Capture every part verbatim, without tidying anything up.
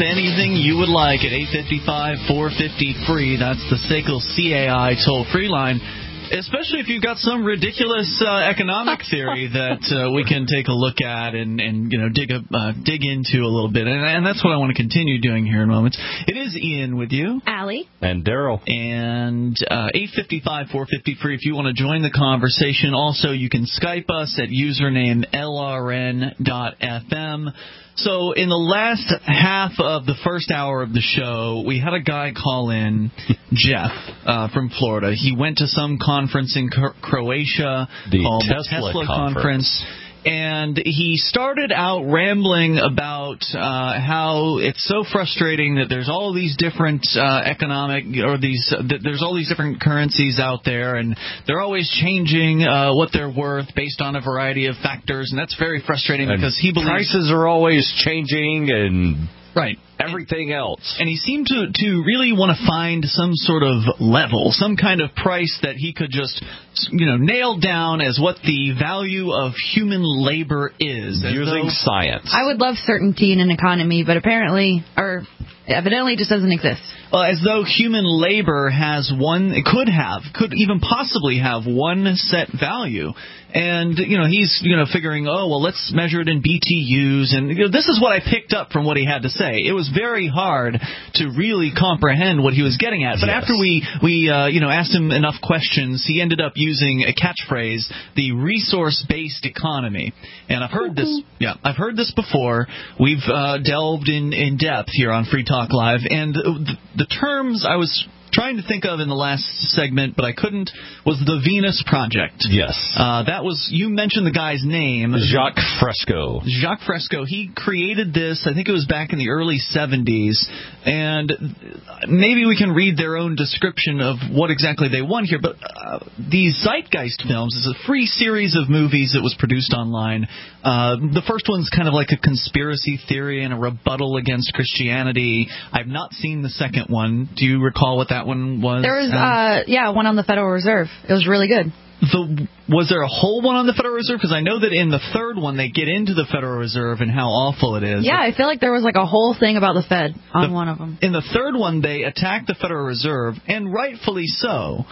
anything you would like at eight five five, four five zero, free. That's the S A C L C A I toll-free line. Especially if you've got some ridiculous uh, economic theory that uh, we can take a look at and, and you know dig a, uh, dig into a little bit. And, and that's what I want to continue doing here in moments. It is Ian with you. Allie. And Daryl. And uh, eight five five, four five zero, free if you want to join the conversation. Also, you can Skype us at username L R N dot F M. So in the last half of the first hour of the show, we had a guy call in, Jeff, uh, from Florida. He went to some conference in Cro- Croatia the called Tesla the Tesla conference. conference. And he started out rambling about uh, how it's so frustrating that there's all these different uh, economic or these uh, th- there's all these different currencies out there, and they're always changing uh, what they're worth based on a variety of factors, and that's very frustrating and because he believes prices are always changing and right. everything else. And he seemed to, to really want to find some sort of level, some kind of price that he could just, you know, nail down as what the value of human labor is. Using science. I would love certainty in an economy, but apparently, or evidently, it just doesn't exist. Well, as though human labor has one, it could have, could even possibly have one set value. And, you know, he's, you know, figuring, oh, well, let's measure it in B T Us. And you know, this is what I picked up from what he had to say. It was very hard to really comprehend what he was getting at. But yes. after we, we uh, you know, asked him enough questions, he ended up using a catchphrase, the resource-based economy. And I've heard this, yeah, I've heard this before. We've uh, delved in, in depth here on Free Talk Live. And the, the terms I was trying to think of in the last segment, but I couldn't, was the Venus Project. Yes. Uh, that was, you mentioned the guy's name. Jacques Fresco. Jacques Fresco. He created this, I think it was back in the early seventies, and maybe we can read their own description of what exactly they want here, but uh, the Zeitgeist films is a free series of movies that was produced online. Uh, the first one's kind of like a conspiracy theory and a rebuttal against Christianity. I've not seen the second one. Do you recall what that one was? There was, uh, yeah, one on the Federal Reserve. It was really good. The, was there a whole one on the Federal Reserve? Because I know that in the third one they get into the Federal Reserve and how awful it is. Yeah, I feel like there was like a whole thing about the Fed on the, one of them. In the third one, they attack the Federal Reserve, and rightfully so.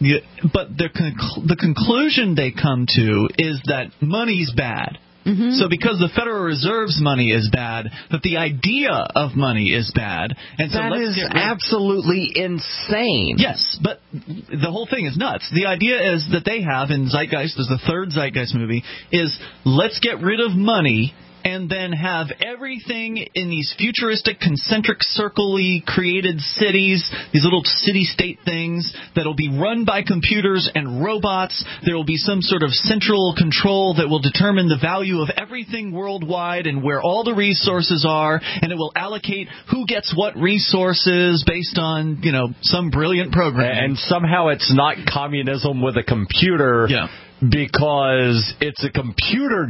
But the conc- the conclusion they come to is that money's bad. Mm-hmm. So because the Federal Reserve's money is bad, that the idea of money is bad. And so that let's is get rid- absolutely insane. Yes, but the whole thing is nuts. The idea is that they have in Zeitgeist, as the third Zeitgeist movie, is let's get rid of money and then have everything in these futuristic, concentric, circle-y created cities, these little city-state things that will be run by computers and robots. There will be some sort of central control that will determine the value of everything worldwide and where all the resources are, and it will allocate who gets what resources based on, you know, some brilliant program. And somehow it's not communism with a computer yeah. because it's a computer...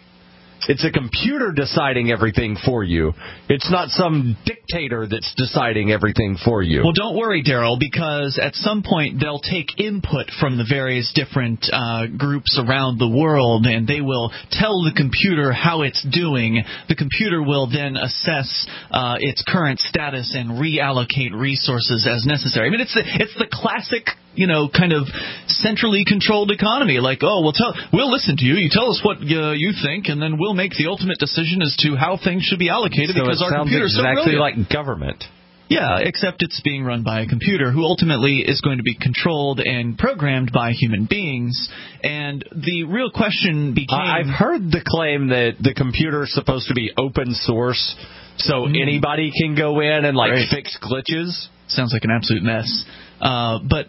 It's a computer deciding everything for you. It's not some dictator that's deciding everything for you. Well, don't worry, Daryl, because at some point they'll take input from the various different uh, groups around the world, and they will tell the computer how it's doing. The computer will then assess uh, its current status and reallocate resources as necessary. I mean, it's the, it's the classic, you know, kind of centrally controlled economy. Like, oh, we'll tell, we'll listen to you. You tell us what uh, you think, and then we'll make the ultimate decision as to how things should be allocated so because it our sounds computer's so exactly brilliant. like government. Yeah, except it's being run by a computer who ultimately is going to be controlled and programmed by human beings. And the real question became... I've heard the claim that the computer is supposed to be open source, so mm. anybody can go in and like right. fix glitches. Sounds like an absolute mess. Uh, but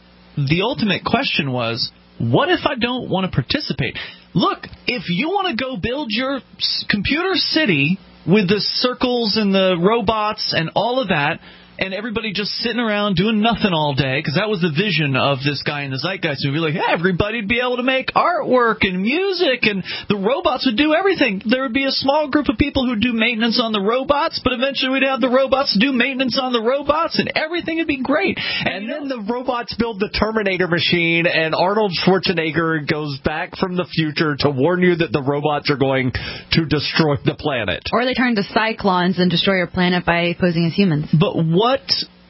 the ultimate question was, what if I don't want to participate? Look, if you want to go build your computer city with the circles and the robots and all of that, and everybody just sitting around doing nothing all day, because that was the vision of this guy in the Zeitgeist movie. Like, hey, everybody'd be able to make artwork and music, and the robots would do everything. There would be a small group of people who'd do maintenance on the robots, but eventually we'd have the robots do maintenance on the robots, and everything would be great. And, and then know, the robots build the Terminator machine, and Arnold Schwarzenegger goes back from the future to warn you that the robots are going to destroy the planet. Or they turn to cyclones and destroy our planet by posing as humans. But what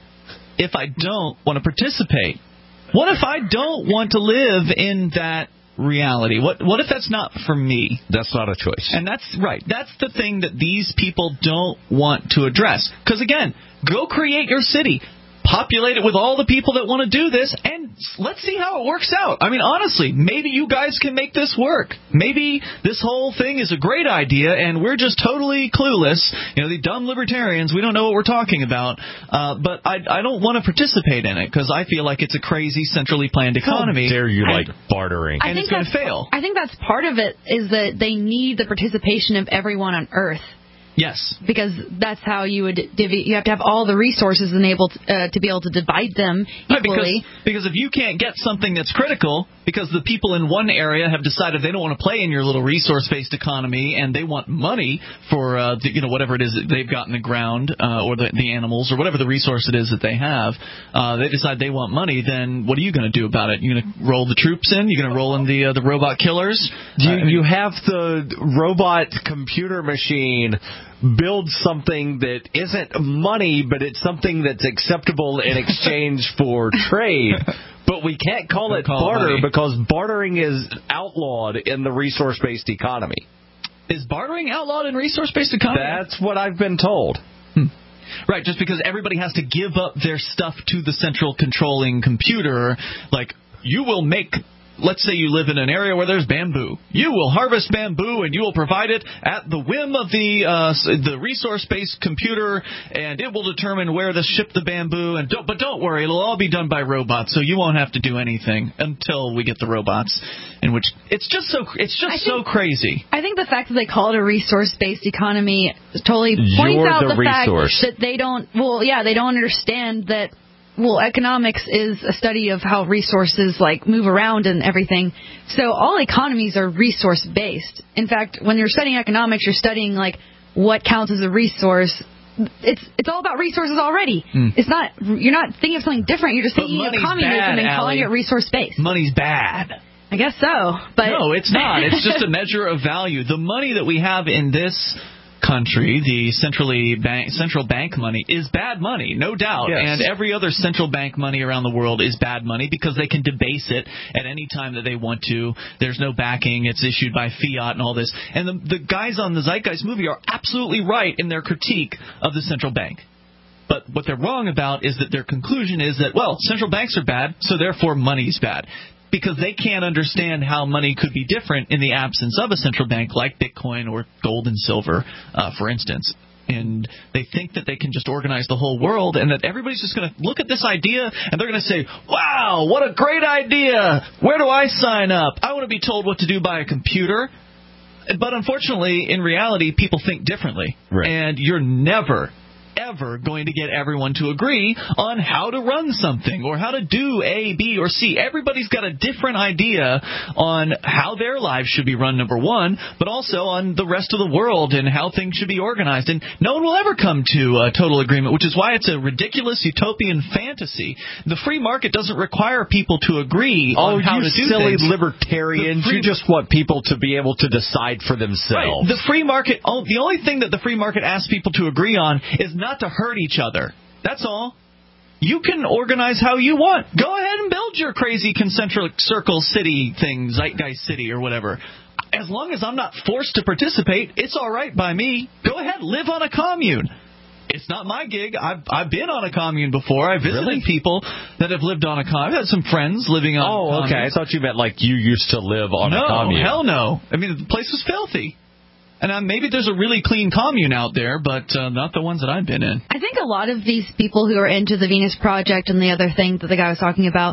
if I don't want to participate? What if I don't want to live in that reality? What what if that's not for me? That's not a choice. And that's right. That's the thing that these people don't want to address. Because, again, go create your city. Populate it with all the people that want to do this, and let's see how it works out. I mean, honestly, maybe you guys can make this work. Maybe this whole thing is a great idea, and we're just totally clueless. You know, the dumb libertarians, we don't know what we're talking about. Uh, but I, I don't want to participate in it, because I feel like it's a crazy, centrally planned economy. How dare you and, like bartering? And it's going to fail. I think that's part of it, is that they need the participation of everyone on Earth. Yes. Because that's how you would divvy. You have to have all the resources enabled uh, to be able to divide them equally. Right, because, because if you can't get something that's critical, because the people in one area have decided they don't want to play in your little resource-based economy, and they want money for uh, the, you know whatever it is that they've got in the ground, uh, or the, the animals, or whatever the resource it is that they have, uh, they decide they want money. Then what are you going to do about it? You're going to roll the troops in? You're going to roll in the uh, the robot killers? You, uh, I mean, you have the robot computer machine build something that isn't money, but it's something that's acceptable in exchange for trade. But we can't call Don't it call barter it because bartering is outlawed in the resource-based economy. Is bartering outlawed in resource-based economy? That's what I've been told. Hmm. Right, just because everybody has to give up their stuff to the central controlling computer, like, you will make... Let's say you live in an area where there's bamboo. You will harvest bamboo, and you will provide it at the whim of the uh, the resource-based computer, and it will determine where to ship the bamboo. And don't, but don't worry, it'll all be done by robots, so you won't have to do anything until we get the robots. In which it's just so it's just think, so crazy. I think the fact that they call it a resource-based economy totally points You're out the, the resource. fact that they don't. Well, yeah, they don't understand that. Well, economics is a study of how resources like move around and everything. So all economies are resource based. In fact, when you're studying economics, you're studying like what counts as a resource. It's it's all about resources already. Mm. It's not you're not thinking of something different. You're just but thinking of communism bad, and calling Allie. it resource based. Money's bad. I guess so, but no, it's not. It's just a measure of value. The money that we have in this country, the centrally bank, central bank money, is bad money, no doubt. Yes. And every other central bank money around the world is bad money because they can debase it at any time that they want to. There's no backing. It's issued by fiat and all this. And the, the guys on the Zeitgeist movie are absolutely right in their critique of the central bank. But what they're wrong about is that their conclusion is that, well, central banks are bad, so therefore money's bad. Because they can't understand how money could be different in the absence of a central bank like Bitcoin or gold and silver, uh, for instance. And they think that they can just organize the whole world and that everybody's just going to look at this idea and they're going to say, wow, what a great idea. Where do I sign up? I want to be told what to do by a computer. But unfortunately, in reality, people think differently. Right. And you're never ever going to get everyone to agree on how to run something or how to do A, B, or C. Everybody's got a different idea on how their lives should be run, number one, but also on the rest of the world and how things should be organized. And no one will ever come to a total agreement, which is why it's a ridiculous utopian fantasy. The free market doesn't require people to agree oh, on how you to do silly things. libertarians. Free, you just want people to be able to decide for themselves. Right. The free market, the only thing that the free market asks people to agree on is not to hurt each other. That's all. You can organize how you want. Go ahead and build your crazy concentric circle city thing, Zeitgeist City or whatever. As long as I'm not forced to participate, it's all right by me. Go ahead, live on a commune. It's not my gig. I've I've been on a commune before. I visited really? people that have lived on a commune. I've had some friends living on Oh, communes. okay. I thought you meant like you used to live on no, a commune. No, hell no. I mean, the place was filthy. And uh, maybe there's a really clean commune out there, but uh, not the ones that I've been in. I think a lot of these people who are into the Venus Project and the other thing that the guy was talking about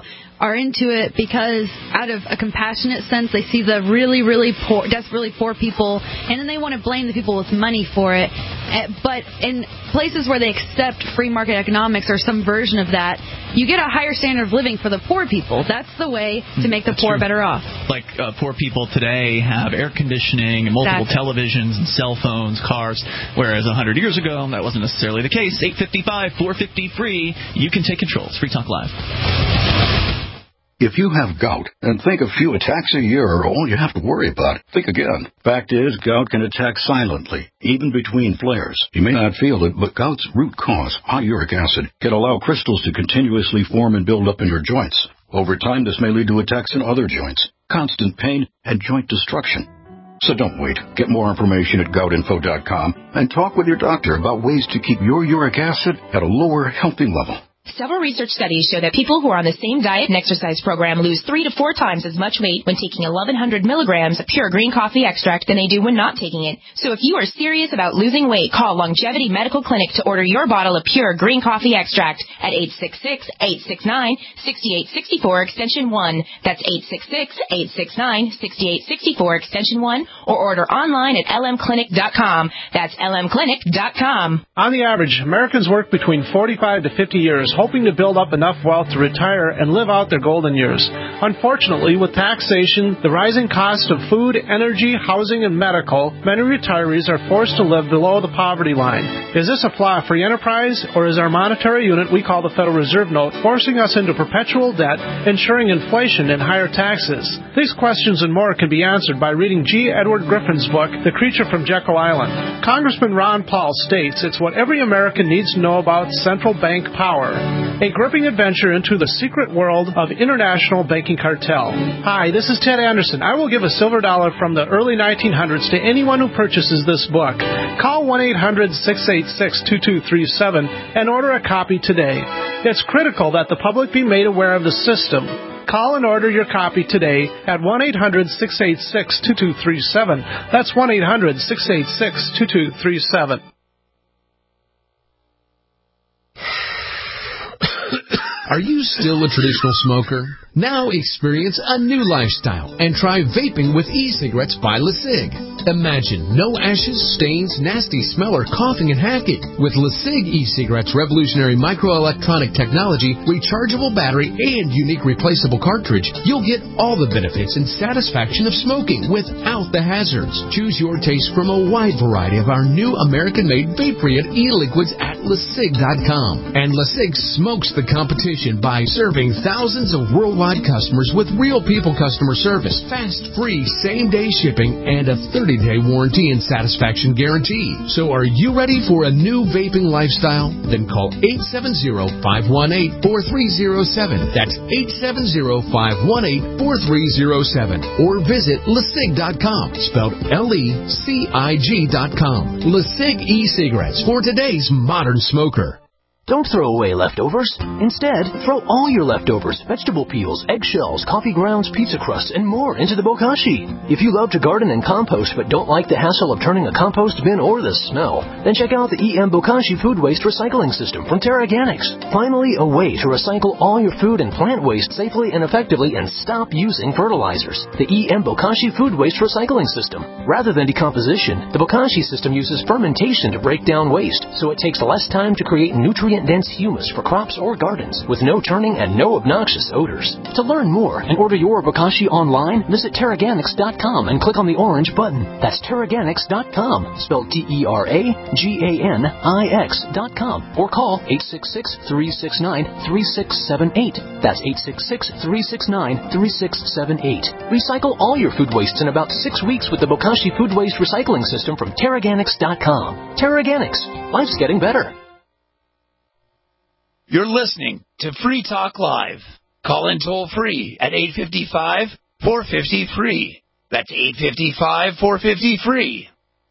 are into it because out of a compassionate sense, they see the really, really poor, desperately poor people, and then they want to blame the people with money for it. But in places where they accept free market economics or some version of that, you get a higher standard of living for the poor people. That's the way to make the That's poor true. better off. Like uh, poor people today have air conditioning and multiple Exactly. televisions and cell phones, cars, whereas one hundred years ago that wasn't necessarily the case. eight fifty-five, four fifty free. You can take control. It's Free Talk Live. If you have gout and think a few attacks a year are all you have to worry about, think again. Fact is, gout can attack silently, even between flares. You may not feel it, but gout's root cause, high uric acid, can allow crystals to continuously form and build up in your joints. Over time, this may lead to attacks in other joints, constant pain, and joint destruction. So don't wait. Get more information at gout info dot com and talk with your doctor about ways to keep your uric acid at a lower, healthy level. Several research studies show that people who are on the same diet and exercise program lose three to four times as much weight when taking eleven hundred milligrams of pure green coffee extract than they do when not taking it. So if you are serious about losing weight, call Longevity Medical Clinic to order your bottle of pure green coffee extract at eight six six, eight six nine, six eight six four extension one. That's eight six six, eight six nine, six eight six four extension one, or order online at l m clinic dot com. That's l m clinic dot com. On the average, Americans work between forty-five to fifty years, hoping to build up enough wealth to retire and live out their golden years. Unfortunately, with taxation, the rising cost of food, energy, housing, and medical, many retirees are forced to live below the poverty line. Is this a flaw free enterprise, or is our monetary unit we call the Federal Reserve Note forcing us into perpetual debt, ensuring inflation and higher taxes? These questions and more can be answered by reading G. Edward Griffin's book, The Creature from Jekyll Island. Congressman Ron Paul states it's what every American needs to know about central bank power. A gripping adventure into the secret world of international banking cartel. Hi, this is Ted Anderson. I will give a silver dollar from the early nineteen hundreds to anyone who purchases this book. Call one eight hundred, six eight six, two two three seven and order a copy today. It's critical that the public be made aware of the system. Call and order your copy today at one eight hundred, six eight six, two two three seven. That's one eight hundred, six eight six, two two three seven. Are you still a traditional smoker? Now experience a new lifestyle and try vaping with e-cigarettes by LeSig. Imagine no ashes, stains, nasty smell, or coughing and hacking. With LeSig e-cigarettes' revolutionary microelectronic technology, rechargeable battery, and unique replaceable cartridge, you'll get all the benefits and satisfaction of smoking without the hazards. Choose your taste from a wide variety of our new American-made vape-free e-liquids at LeSig dot com. And LeSig smokes the competition by serving thousands of worldwide customers with real people customer service, fast, free, same-day shipping, and a thirty-day warranty and satisfaction guarantee. So are you ready for a new vaping lifestyle? Then call eight seven zero, five one eight, four three zero seven. That's eight seven zero, five one eight, four three zero seven. Or visit LeSig dot com, spelled L E C I G dot com. LeSig e-cigarettes for today's modern smoker. Don't throw away leftovers. Instead, throw all your leftovers, vegetable peels, eggshells, coffee grounds, pizza crusts, and more into the bokashi. If you love to garden and compost but don't like the hassle of turning a compost bin or the smell, then check out the E M Bokashi Food Waste Recycling System from TerraGanix. Finally, a way to recycle all your food and plant waste safely and effectively and stop using fertilizers. The E M Bokashi Food Waste Recycling System. Rather than decomposition, the Bokashi system uses fermentation to break down waste, so it takes less time to create nutrient dense humus for crops or gardens with no turning and no obnoxious odors. To learn more and order your bokashi online, visit TerraGanix dot com and click on the orange button. That's TerraGanix dot com, spelled T E R A G A N I X dot com, or call eight six six, three six nine, three six seven eight. That's eight six six, three six nine, three six seven eight. Recycle all your food wastes in about six weeks with the Bokashi Food Waste Recycling System from TerraGanix dot com. TerraGanix. Life's getting better. You're listening to Free Talk Live. Call in toll free at eight five five, four five zero, free. That's eight five five, four five zero, free.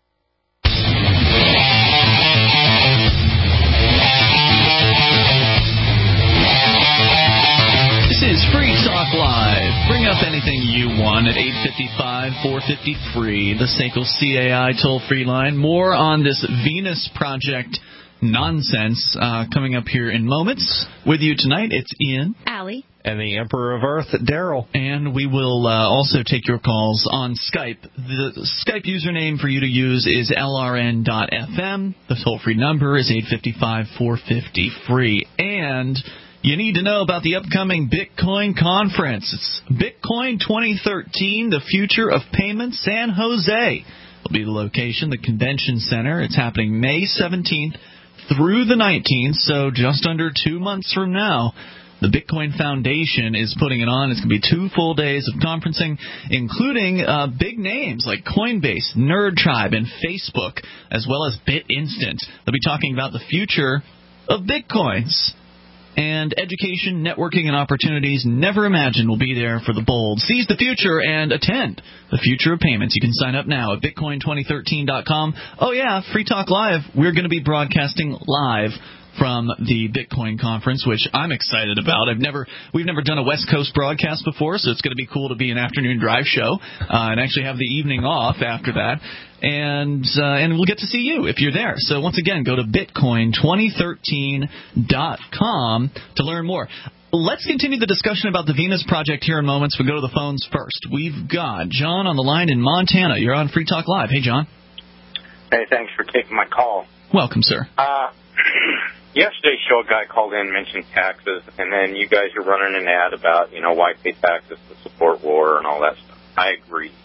This is Free Talk Live. Bring up anything you want at eight five five, four five zero, free. The S A C L C A I toll-free line. More on this Venus Project nonsense uh, coming up here in moments. With you tonight, it's Ian. Allie. And the Emperor of Earth, Daryl. And we will uh, also take your calls on Skype. The Skype username for you to use is L R N dot F M. The toll-free number is eight five five, four five zero, free. And you need to know about the upcoming Bitcoin conference. It's Bitcoin twenty thirteen, the future of payments, San Jose. Will be the location, the convention center. It's happening May seventeenth through the nineteenth, so just under two months from now. The Bitcoin Foundation is putting it on. It's going to be two full days of conferencing, including uh, big names like Coinbase, NerdTribe, and Facebook, as well as BitInstant. They'll be talking about the future of Bitcoins. And education, networking, and opportunities never imagined will be there for the bold. Seize the future and attend the future of payments. You can sign up now at bitcoin twenty thirteen dot com. Oh, yeah, Free Talk Live. We're going to be broadcasting live from the Bitcoin conference, which I'm excited about. I've never, we've never done a West Coast broadcast before, so it's going to be cool to be an afternoon drive show uh, and actually have the evening off after that. And uh, and we'll get to see you if you're there. So once again, go to bitcoin twenty thirteen dot com to learn more. Let's continue the discussion about the Venus Project here in moments. We'll go to the phones first. We've got John on the line in Montana. You're on Free Talk Live. Hey, John. Hey, thanks for taking my call. Welcome, sir. Uh, yesterday's show, a guy called in, mentioned taxes, and then you guys are running an ad about, you know, why pay taxes to support war and all that stuff. I agree.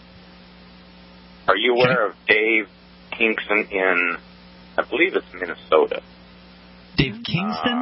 Are you aware of Dave Kingston in, I believe it's Minnesota? Dave Kingston? Uh,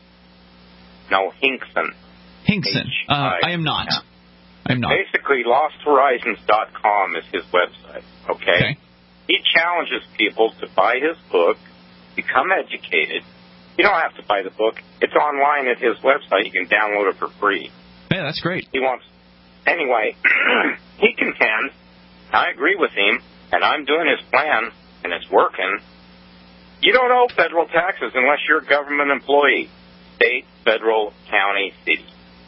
no, Hinkson. Hinkson. Uh, I am not. Yeah. I'm not. Basically, lost horizons dot com is his website, okay? Okay. He challenges people to buy his book, become educated. You don't have to buy the book. It's online at his website. You can download it for free. Yeah, that's great. He wants... Anyway, he contends, I agree with him, and I'm doing his plan, and it's working. You don't owe federal taxes unless you're a government employee. State, federal, county, city.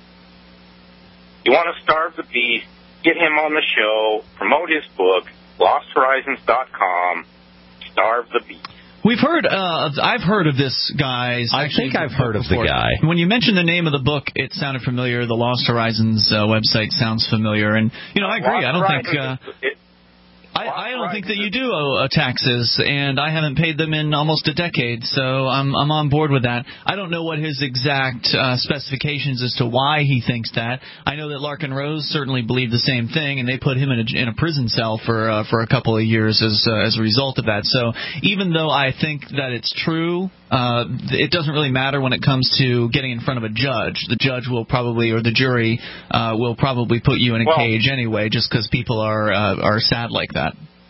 You want to starve the beast, get him on the show, promote his book, lost horizons dot com, starve the beast. We've heard, uh, I've heard of this guy's. I think I've heard of the guy. When you mentioned the name of the book, it sounded familiar. The Lost Horizons uh, website sounds familiar. And, you know, I agree. I don't think... Uh, it, I, I don't think that you do owe uh, taxes, and I haven't paid them in almost a decade, so I'm I'm on board with that. I don't know what his exact uh, specifications as to why he thinks that. I know that Larkin Rose certainly believed the same thing, and they put him in a, in a prison cell for uh, for a couple of years as uh, as a result of that. So even though I think that it's true, uh, it doesn't really matter when it comes to getting in front of a judge. The judge will probably, or the jury uh, will probably put you in a well, cage anyway, just because people are uh, are sad like that.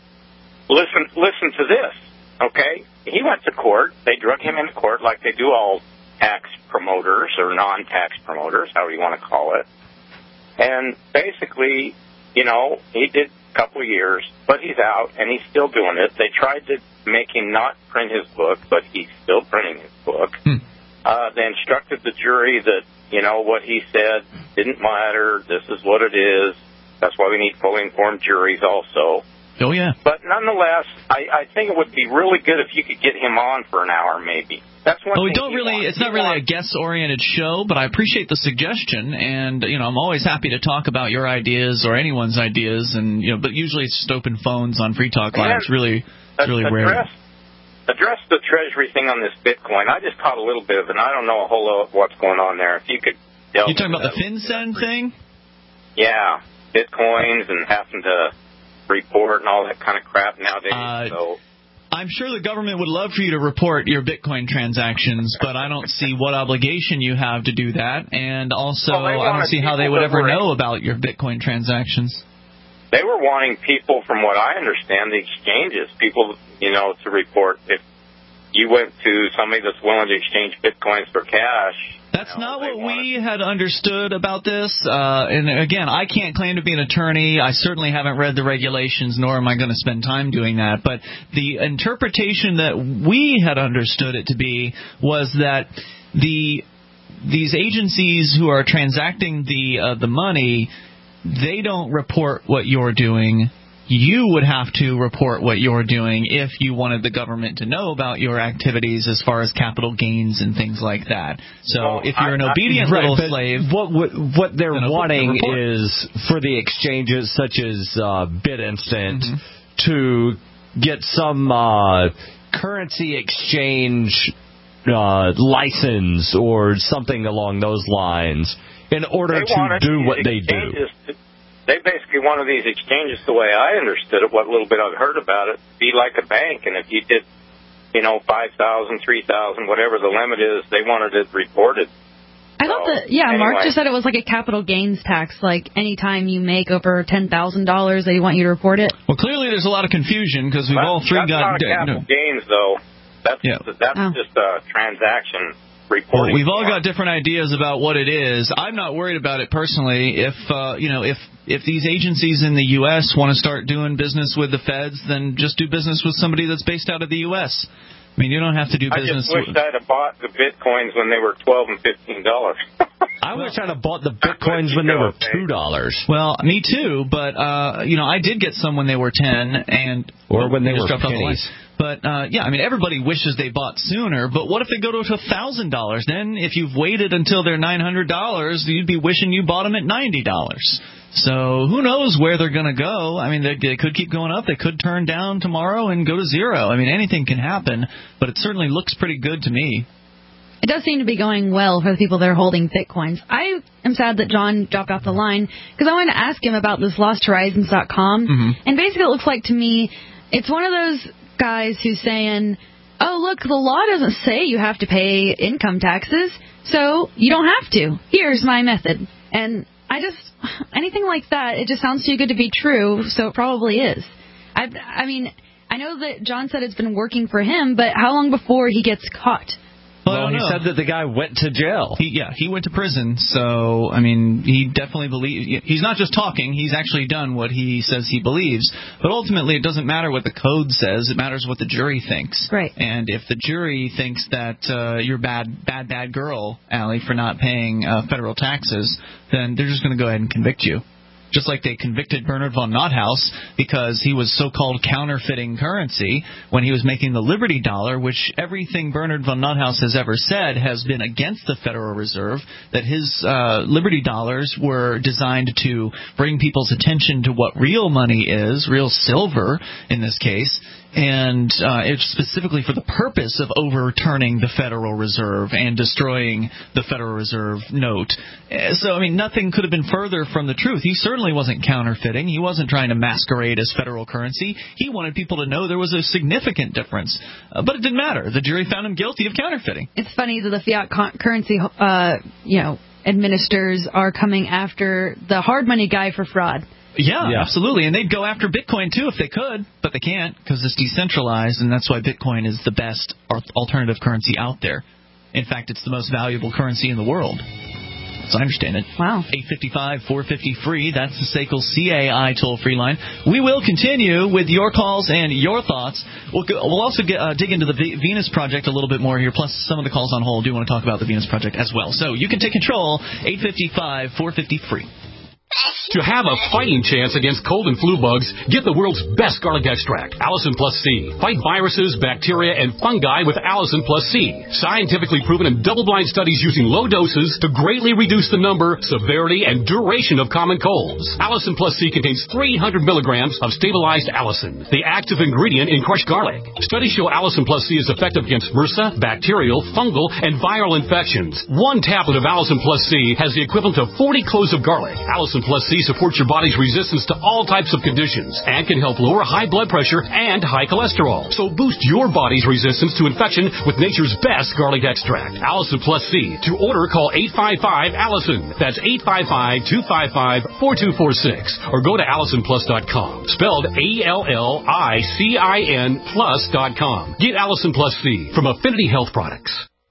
Listen, listen to this, okay? He went to court. They drug him into court like they do all tax promoters or non-tax promoters, however you want to call it. And basically, you know, he did a couple of years, but he's out, and he's still doing it. They tried to make him not print his book, but he's still printing his book. Hmm. Uh, they instructed the jury that, you know, what he said didn't matter. This is what it is. That's why we need fully informed juries also. Oh, yeah. But nonetheless, I, I think it would be really good if you could get him on for an hour, maybe. That's one oh, we thing don't really. wants. It's not he really wants, a guest-oriented show, but I appreciate the suggestion, and you know, I'm always happy to talk about your ideas or anyone's ideas, and you know, but usually it's just open phones on Free Talk Live. It's really, it's really address, rare. Address the Treasury thing on this Bitcoin. I just caught a little bit of it, and I don't know a whole lot of what's going on there. If you could delve You talking into about the FinCEN thing? Yeah, Bitcoins and having to report and all that kind of crap nowadays. Uh, so I'm sure the government would love for you to report your Bitcoin transactions, but I don't see what obligation you have to do that. And also, well, I don't see how they would ever were, know about your Bitcoin transactions. They were wanting people, from what I understand, the exchanges, people, you know, to report if you went to somebody that's willing to exchange Bitcoins for cash. That's you know, not what wanted... we had understood about this. Uh, and again, I can't claim to be an attorney. I certainly haven't read the regulations, nor am I going to spend time doing that. But the interpretation that we had understood it to be was that the these agencies who are transacting the uh, the money, they don't report what you're doing. you would have to report what you're doing if you wanted the government to know about your activities as far as capital gains and things like that. So Well, if you're an I- I- obedient Right, little but slave, what what, what they're then a- wanting a report. is for the exchanges such as uh, BitInstant Mhm. to get some uh, currency exchange uh, license or something along those lines in order They to wanted do these what they do. exchanges to- They basically wanted these exchanges, the way I understood it, what little bit I've heard about it, be like a bank. And if you did, you know, five thousand, three thousand, whatever the limit is, they wanted it reported. I thought So, that, yeah, Mark anyway. just said it was like a capital gains tax. Like anytime you make over ten thousand dollars, they want you to report it. well, clearly there's a lot of confusion because we've That- all three that's got. not a capital gains, though. That's Yeah. that's Oh. just a transaction Well, reporting. we've all form. got different ideas about what it is. I'm not worried about it personally. If uh, you know, if if these agencies in the U S want to start doing business with the feds, then just do business with somebody that's based out of the U S. I mean, you don't have to do I business. just wish with, I'd have bought the bitcoins when they were twelve and fifteen dollars. I wish I'd have bought the bitcoins when they were two dollars. Well, me too, but uh, you know, I did get some when they were ten, and Or when they just were dropped off the line. pennies. But uh, yeah, I mean, everybody wishes they bought sooner. But what if they go to a thousand dollars? Then, if you've waited until they're nine hundred dollars, you'd be wishing you bought them at ninety dollars. So who knows where they're going to go? I mean, they, they could keep going up. They could turn down tomorrow and go to zero. I mean, anything can happen. But it certainly looks pretty good to me. It does seem to be going well for the people that are holding Bitcoins. I am sad that John dropped off the line because I wanted to ask him about this lost horizons dot com. Mm-hmm. And basically it looks like to me it's one of those guys who's saying, oh, look, the law doesn't say you have to pay income taxes, so you don't have to. Here's my method. And I just, anything like that, it just sounds too good to be true, so it probably is. I, I mean, I know that John said it's been working for him, but how long before he gets caught? Well, I Well, don't he know. said that the guy went to jail. He, yeah, he went to prison, so, I mean, he definitely believes... He's not just talking, he's actually done what he says he believes. But ultimately, it doesn't matter what the code says, it matters what the jury thinks. Right. And if the jury thinks that uh, you're bad, bad, bad girl, Allie, for not paying uh, federal taxes, then they're just going to go ahead and convict you. Just like they convicted Bernard von Nothaus because he was so-called counterfeiting currency when he was making the Liberty Dollar, which everything Bernard von Nothaus has ever said has been against the Federal Reserve, that his uh, Liberty Dollars were designed to bring people's attention to what real money is, real silver in this case, and uh, it's specifically for the purpose of overturning the Federal Reserve and destroying the Federal Reserve note. Uh, So, I mean, nothing could have been further from the truth. He certainly wasn't counterfeiting. He wasn't trying to masquerade as federal currency. He wanted people to know there was a significant difference. Uh, but it didn't matter. The jury found him guilty of counterfeiting. It's funny that the fiat con- currency, uh, you know, administrators are coming after the hard money guy for fraud. Yeah, Yeah. absolutely. And they'd go after Bitcoin, too, if they could. But they can't because it's decentralized, and that's why Bitcoin is the best al- alternative currency out there. In fact, it's the most valuable currency in the world. As I understand it. Wow. eight five five, four five zero, free. That's the S A C L C A I toll-free line. We will continue with your calls and your thoughts. We'll, go, we'll also get, uh, dig into the v- Venus Project a little bit more here, plus some of the calls on hold do want to talk about the Venus Project as well. So you can take control, eight five five, four five zero, free. To have a fighting chance against cold and flu bugs, get the world's best garlic extract, Allison Plus C. Fight viruses, bacteria, and fungi with Allison Plus C. Scientifically proven in double-blind studies using low doses to greatly reduce the number, severity, and duration of common colds. Allison Plus C contains three hundred milligrams of stabilized allicin, the active ingredient in crushed garlic. Studies show Allison Plus C is effective against MRSA, bacterial, fungal, and viral infections. One tablet of Allison Plus C has the equivalent of forty cloves of garlic. Allison Plus C supports your body's resistance to all types of conditions and can help lower high blood pressure and high cholesterol. So boost your body's resistance to infection with nature's best garlic extract, Allison Plus C. To order, call eight five five, Allison. That's eight five five, two five five, four two four six. Or go to allison plus dot com. Spelled A L L I C I N plus dot com. Get Allison Plus C from Affinity Health Products.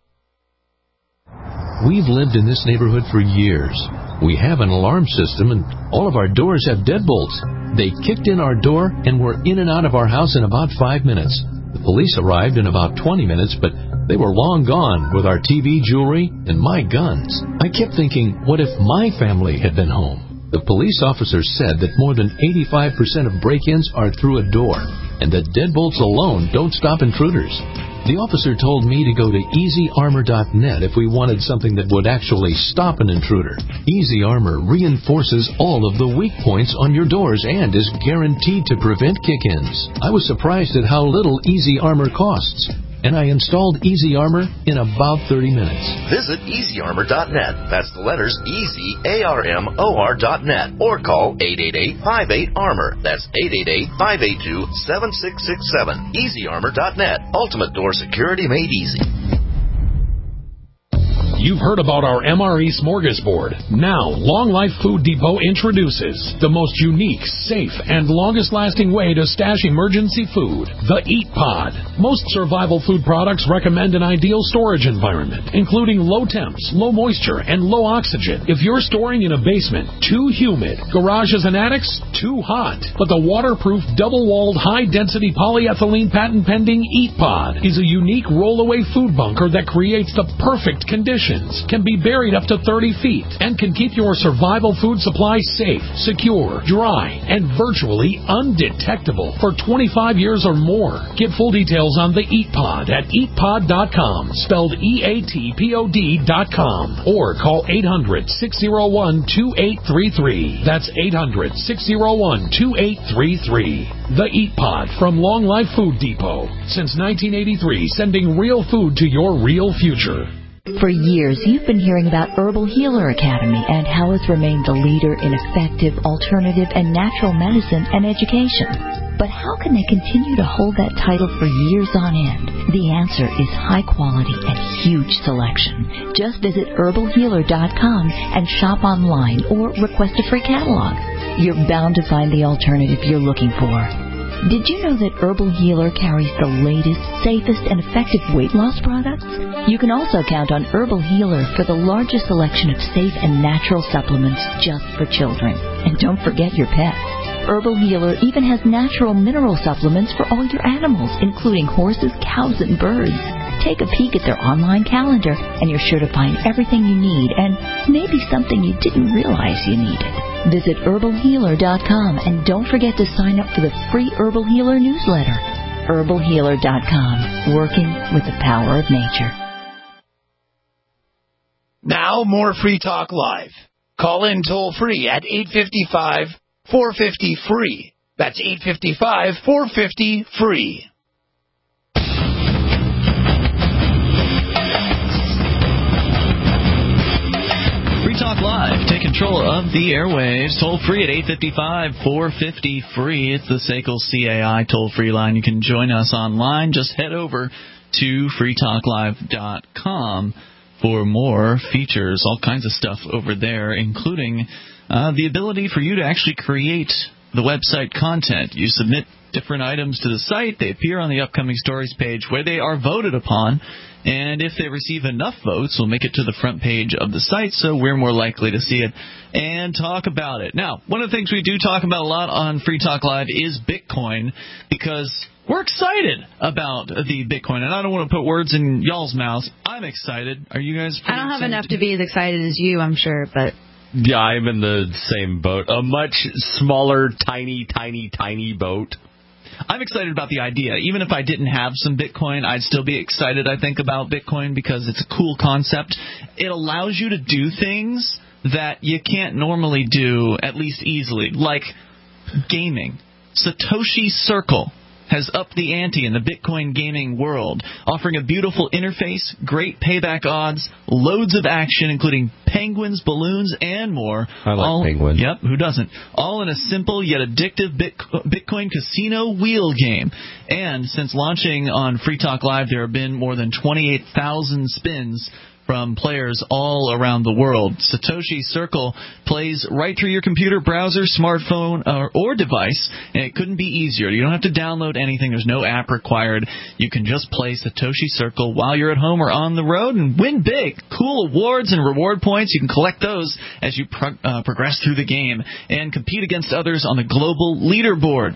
We've lived in this neighborhood for years. We have an alarm system, and all of our doors have deadbolts. They kicked in our door and were in and out of our house in about five minutes. The police arrived in about twenty minutes, but they were long gone with our T V, jewelry, and my guns. I kept thinking, what if my family had been home? The police officer said that more than eighty-five percent of break-ins are through a door, and that deadbolts alone don't stop intruders. The officer told me to go to easy armor dot net if we wanted something that would actually stop an intruder. Easy Armor reinforces all of the weak points on your doors and is guaranteed to prevent kick-ins. I was surprised at how little Easy Armor costs, and I installed Easy Armor in about thirty minutes. Visit easy armor dot net. That's the letters easy, A R M O R dot net. Or call eight eight eight, five eight, armor. That's eight eight eight, five eight two, seven six six seven. easy armor dot net. Ultimate door security made easy. You've heard about our M R E Smorgasbord. Now, Long Life Food Depot introduces the most unique, safe, and longest-lasting way to stash emergency food, the Eat Pod. Most survival food products recommend an ideal storage environment, including low temps, low moisture, and low oxygen. If you're storing in a basement, too humid, garages and attics, too hot. But the waterproof, double-walled, high-density polyethylene patent-pending Eat Pod is a unique roll-away food bunker that creates the perfect conditions. Can be buried up to thirty feet and can keep your survival food supply safe, secure, dry, and virtually undetectable for twenty-five years or more. Get full details on the Eat Pod at eat pod dot com, spelled E A T P O D dot com, or call eight hundred, six oh one, two eight three three. That's eight hundred, six oh one, two eight three three. The Eat Pod from Long Life Food Depot. Since nineteen eighty-three, sending real food to your real future. For years, you've been hearing about Herbal Healer Academy and how it's remained the leader in effective, alternative, and natural medicine and education. But how can they continue to hold that title for years on end? The answer is high quality and huge selection. Just visit herbal healer dot com and shop online or request a free catalog. You're bound to find the alternative you're looking for. Did you know that Herbal Healer carries the latest, safest, and effective weight loss products? You can also count on Herbal Healer for the largest selection of safe and natural supplements just for children. And don't forget your pets. Herbal Healer even has natural mineral supplements for all your animals, including horses, cows, and birds. Take a peek at their online calendar, and you're sure to find everything you need and maybe something you didn't realize you needed. Visit herbal healer dot com and don't forget to sign up for the free Herbal Healer newsletter. herbal healer dot com, working with the power of nature. Now more Free Talk Live. Call in toll free at eight five five, four five zero, free. That's eight five five, four five zero, free. Free Talk Live. Take control of the airwaves. Toll free at eight five five, four five zero, free. It's the S A C L C A I toll-free line. You can join us online. Just head over to free talk live dot com for more features, all kinds of stuff over there, including uh, the ability for you to actually create the website content. You submit different items to the site. They appear on the upcoming stories page where they are voted upon. And if they receive enough votes, we'll make it to the front page of the site, so we're more likely to see it and talk about it. Now, one of the things we do talk about a lot on Free Talk Live is Bitcoin, because we're excited about the Bitcoin. And I don't want to put words in y'all's mouths. I'm excited. Are you guys I don't have excited? enough to be as excited as you, I'm sure, but... Yeah, I'm in the same boat. A much smaller, tiny, tiny, tiny boat. I'm excited about the idea. Even if I didn't have some Bitcoin, I'd still be excited, I think, about Bitcoin because it's a cool concept. It allows you to do things that you can't normally do, at least easily, like gaming. Satoshi Circle has upped the ante in the Bitcoin gaming world, offering a beautiful interface, great payback odds, loads of action, including penguins, balloons, and more. I like all, penguins. Yep, who doesn't? All in a simple yet addictive Bitcoin casino wheel game. And since launching on Free Talk Live, there have been more than twenty-eight thousand spins from players all around the world. Satoshi Circle plays right through your computer, browser, smartphone, or, or device, and it couldn't be easier. You don't have to download anything. There's no app required. You can just play Satoshi Circle while you're at home or on the road and win big. Cool awards and reward points. You can collect those as you pro- uh, progress through the game and compete against others on the global leaderboard.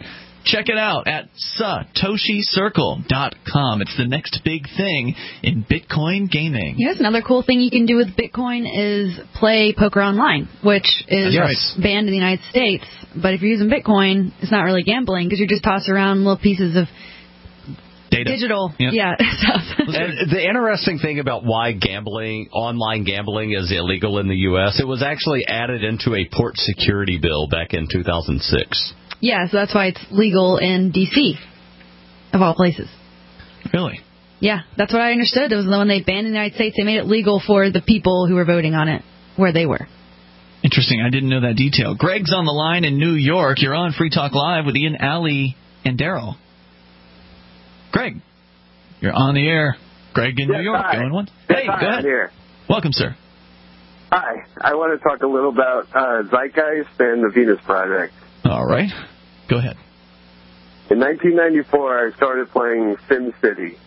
Check it out at satoshi circle dot com. It's the next big thing in Bitcoin gaming. Yes, another cool thing you can do with Bitcoin is play poker online, which is yes. banned in the United States. But if you're using Bitcoin, it's not really gambling because you're just tossing around little pieces of Data. digital Yep. yeah, stuff. And the interesting thing about why gambling, online gambling, is illegal in the U S, it was actually added into a port security bill back in two thousand six. Yeah, so that's why it's legal in D C, of all places. Really? Yeah, that's what I understood. It was when they banned in the United States, they made it legal for the people who were voting on it, where they were. Interesting. I didn't know that detail. Greg's on the line in New York. You're on Free Talk Live with Ian, Allie, and Daryl. Greg, you're on the air. Greg in yes, New York. hi. Going once? Yes, Hey, hi, go I'm ahead. here. Welcome, sir. Hi. I want to talk a little about uh, Zeitgeist and the Venus Project. All right. Go ahead. In nineteen ninety-four, I started playing SimCity.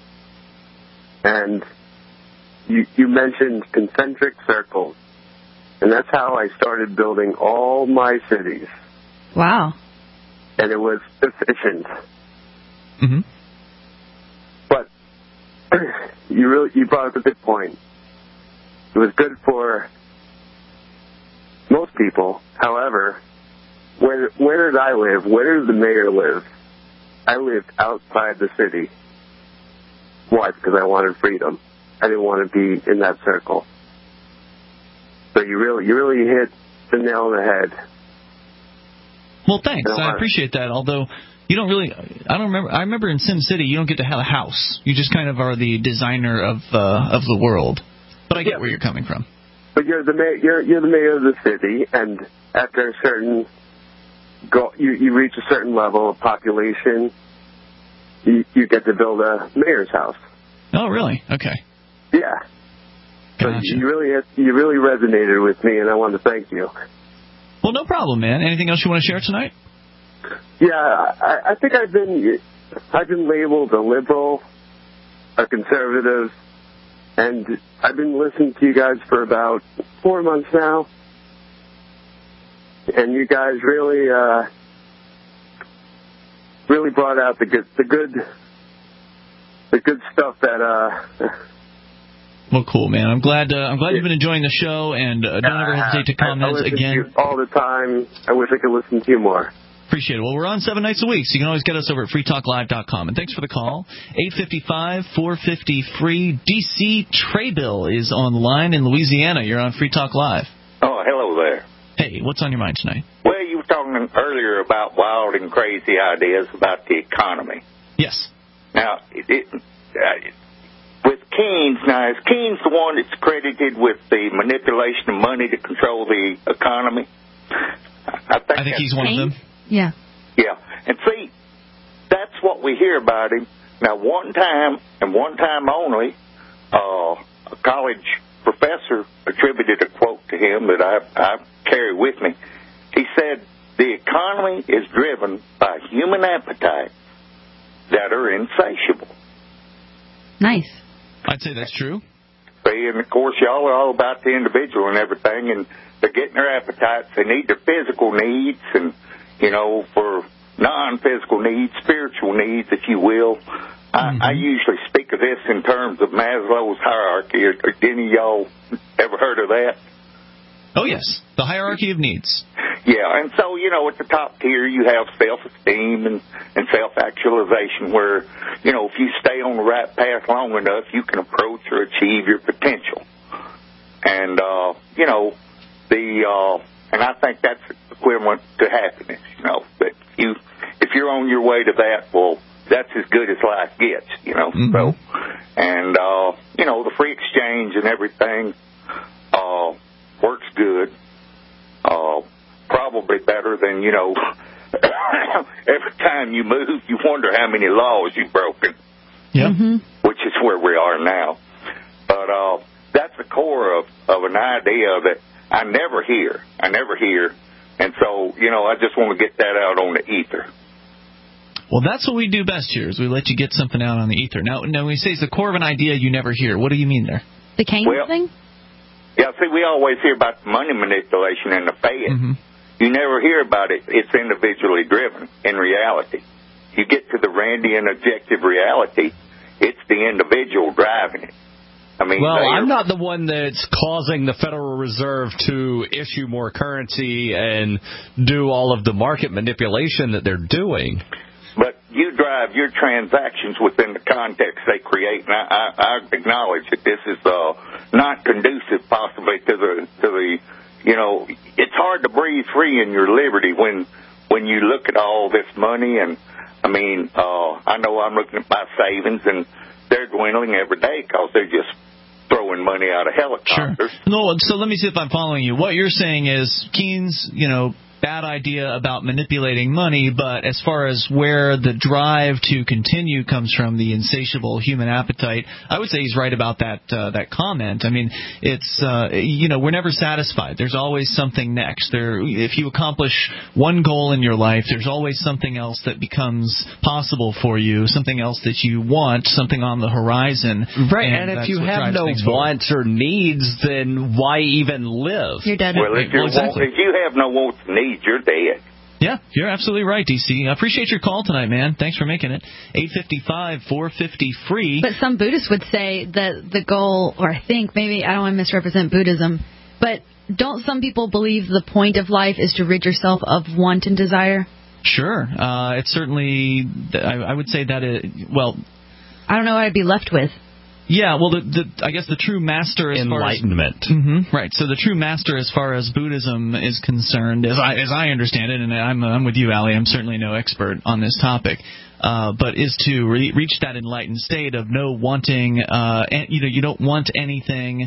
And you, you mentioned concentric circles. And that's how I started building all my cities. Wow. And it was efficient. Mm-hmm. But you really you brought up a good point. It was good for most people. However, where where did I live? Where did the mayor live? I lived outside the city. Why? Because I wanted freedom. I didn't want to be in that circle. So you really you really hit the nail on the head. Well, thanks. I appreciate that. Although you don't really, I don't remember. I remember in SimCity you don't get to have a house. You just kind of are the designer of uh, of the world. But I get yeah. where you're coming from. But you're the mayor. You're you're the mayor of the city, and after a certain go, you you reach a certain level of population, you you get to build a mayor's house. Oh, really? Okay. Yeah. Gotcha. So you really you really resonated with me, and I want to thank you. Well, no problem, man. Anything else you want to share tonight? Yeah, I, I think I've been I've been labeled a liberal, a conservative, and I've been listening to you guys for about four months now, and you guys really uh, really brought out the good the good the good stuff that. Uh, Well, cool, man. I'm glad. Uh, I'm glad you've been enjoying the show, and uh, don't ever hesitate to comment I, I listen again. To you all the time. I wish I could listen to you more. Appreciate it. Well, we're on seven nights a week, so you can always get us over at free talk live dot com. And thanks for the call. eight five five, four five zero, free. D C Traybill is on the line in Louisiana. You're on Free Talk Live. Oh, hello there. Hey, what's on your mind tonight? Well, you were talking earlier about wild and crazy ideas about the economy. Yes. Now, it, it, uh, with Keynes, now, is Keynes the one that's credited with the manipulation of money to control the economy? I think, I think he's one of them. Yeah. Yeah. And see, that's what we hear about him. Now, one time, and one time only, uh, a college professor attributed a quote to him that I, I carry with me. He said, the economy is driven by human appetites that are insatiable. Nice. I'd say that's true. See, and of course, y'all are all about the individual and everything, and they're getting their appetites. They need their physical needs, and, you know, for non-physical needs, spiritual needs, if you will. Mm-hmm. I, I usually speak of this in terms of Maslow's hierarchy. Or, or any of y'all ever heard of that? Oh, yes. The hierarchy of needs. Yeah, and so, you know, at the top tier, you have self-esteem and, and self-actualization where, you know, if you stay on the right path long enough, you can approach or achieve your potential. And, uh, you know, the, uh, and I think that's equivalent to happiness, you know, that you, if you're on your way to that, well, that's as good as life gets, you know, mm-hmm. so, and, uh, you know, the free exchange and everything, uh, works good, uh, probably better than, you know, every time you move, you wonder how many laws you've broken. Yeah. Mm-hmm. Which is where we are now. But uh, that's the core of, of an idea that I never hear. I never hear. And so, you know, I just want to get that out on the ether. Well, that's what we do best here, is we let you get something out on the ether. Now, now when you say it's the core of an idea you never hear, what do you mean there? The Keynes well, thing? Yeah, see, we always hear about the money manipulation and the Fed. Mm-hmm. you never hear about it. It's individually driven in reality. You get to the Randian objective reality, it's the individual driving it. I mean, well, are, I'm not the one that's causing the Federal Reserve to issue more currency and do all of the market manipulation that they're doing. But you drive your transactions within the context they create, and I, I, I acknowledge that this is uh, not conducive possibly to the, to the, you know, it's hard to breathe free in your liberty when when you look at all this money. And, I mean, uh, I know I'm looking at my savings, and they're dwindling every day because they're just throwing money out of helicopters. Sure. No, so let me see if I'm following you. What you're saying is Keene's, you know, bad idea about manipulating money, but as far as where the drive to continue comes from, the insatiable human appetite, I would say he's right about that uh, that comment. I mean, it's uh, you know, we're never satisfied. There's always something next. There, if you accomplish one goal in your life, there's always something else that becomes possible for you, something else that you want, something on the horizon. Right, and, and if you have no wants or needs, then why even live? You're dead. Well, if, you're, well, exactly. if you have no wants and needs, you're dead. Yeah, you're absolutely right, D C. I appreciate your call tonight, man. Thanks for making it. eight five five, four five zero, free. But some Buddhists would say that the goal, or I think, maybe, I don't want to misrepresent Buddhism, but don't some people believe the point of life is to rid yourself of want and desire? Sure. Uh, it's certainly, I, I would say that, it, well... I don't know what I'd be left with. Yeah, well, the, the I guess the true master as enlightenment. Far as, mm-hmm, right. So the true master, as far as Buddhism is concerned, as I as I understand it, and I'm I'm with you, Ali. I'm certainly no expert on this topic, uh, but is to re- reach that enlightened state of no wanting. Uh, and, you know, you don't want anything,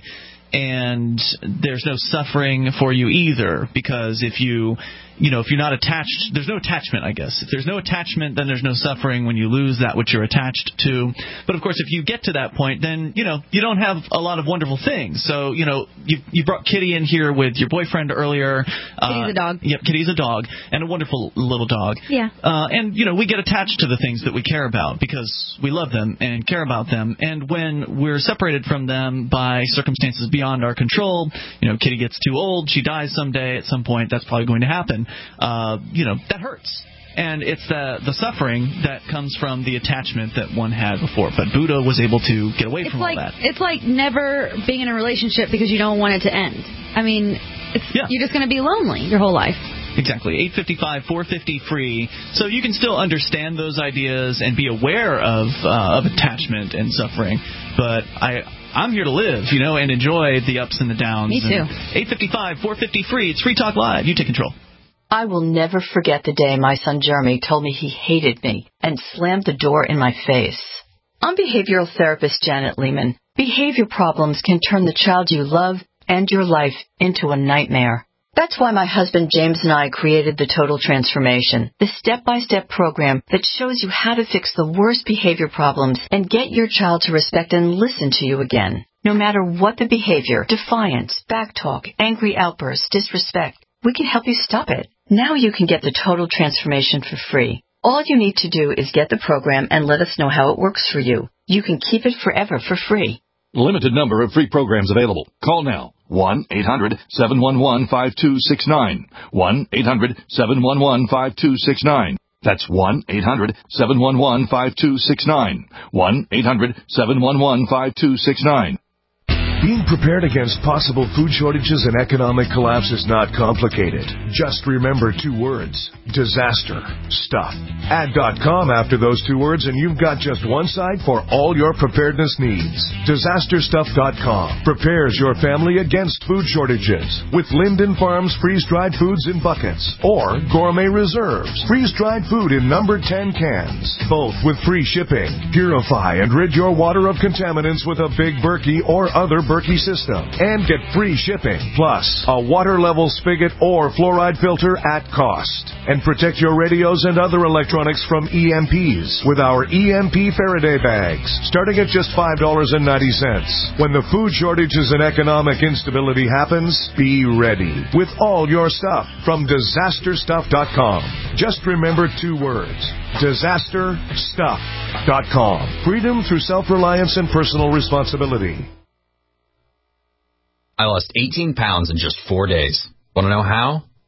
and there's no suffering for you either, because if you you know, if you're not attached, there's no attachment, I guess. If there's no attachment, then there's no suffering when you lose that which you're attached to. But, of course, if you get to that point, then, you know, you don't have a lot of wonderful things. So, you know, you you brought Kitty in here with your boyfriend earlier. Kitty's uh, a dog. Yep, Kitty's a dog, and a wonderful little dog. Yeah. Uh, and, you know, we get attached to the things that we care about because we love them and care about them. And when we're separated from them by circumstances beyond our control, you know, Kitty gets too old, she dies someday at some point, that's probably going to happen. Uh, you know, that hurts. And it's the the suffering that comes from the attachment that one had before. But Buddha was able to get away it's from like, all that. It's like never being in a relationship because you don't want it to end. I mean, it's, yeah. you're just going to be lonely your whole life. Exactly. eight five five, four five zero, free. So you can still understand those ideas and be aware of uh, of attachment and suffering. But I... I'm here to live, you know, and enjoy the ups and the downs. Me too. eight five five, four five zero, free. It's Free Talk Live. You take control. I will never forget the day my son Jeremy told me he hated me and slammed the door in my face. I'm behavioral therapist Janet Lehman. Behavior problems can turn the child you love and your life into a nightmare. That's why my husband James and I created the Total Transformation, the step-by-step program that shows you how to fix the worst behavior problems and get your child to respect and listen to you again. No matter what the behavior, defiance, backtalk, angry outbursts, disrespect, we can help you stop it. Now you can get the Total Transformation for free. All you need to do is get the program and let us know how it works for you. You can keep it forever for free. Limited number of free programs available. Call now. one eight hundred seven one one five two six nine. one eight hundred seven one one five two six nine. That's one eight hundred seven one one five two six nine. one eight hundred seven one one five two six nine. Being prepared against possible food shortages and economic collapse is not complicated. Just remember two words. Disaster stuff. Add .com after those two words and you've got just one site for all your preparedness needs. disaster stuff dot com prepares your family against food shortages with Linden Farms freeze-dried foods in buckets or Gourmet Reserves freeze-dried food in number ten cans, both with free shipping. Purify and rid your water of contaminants with a Big Berkey or other Berkey system and get free shipping, plus a water level spigot or fluoride filter at cost. And protect your radios and other electronics from E M Ps with our E M P Faraday bags, starting at just five dollars and ninety cents. When the food shortages and economic instability happens, be ready with all your stuff from disaster stuff dot com. Just remember two words. disaster stuff dot com. Freedom through self-reliance and personal responsibility. I lost eighteen pounds in just four days. Want to know how?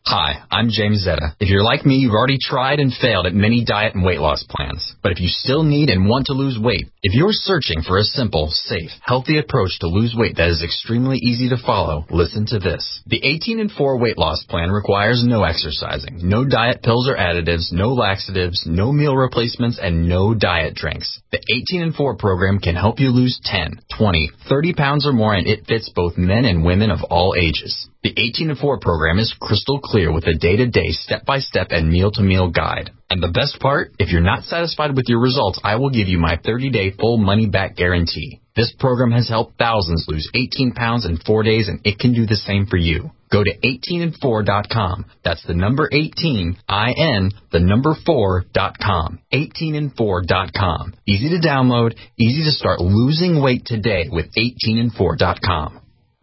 Hi, I'm James Zetta. If you're like me, you've already tried and failed at many diet and weight loss plans. But if you still need and want to lose weight, if you're searching for a simple, safe, healthy approach to lose weight that is extremely easy to follow, listen to this. The eighteen and four weight loss plan requires no exercising, no diet pills or additives, no laxatives, no meal replacements, and no diet drinks. The eighteen and four program can help you lose ten, twenty, thirty pounds or more, and it fits both men and women of all ages. The eighteen and four program is crystal clear with a day-to-day, step-by-step, and meal-to-meal guide. And the best part, if you're not satisfied with your results, I will give you my thirty-day full money-back guarantee. This program has helped thousands lose eighteen pounds in four days, and it can do the same for you. Go to eighteen and four dot com. That's the number eighteen, I N, the number four dot com. eighteen and four dot com. Easy to download, easy to start losing weight today with eighteen and four dot com.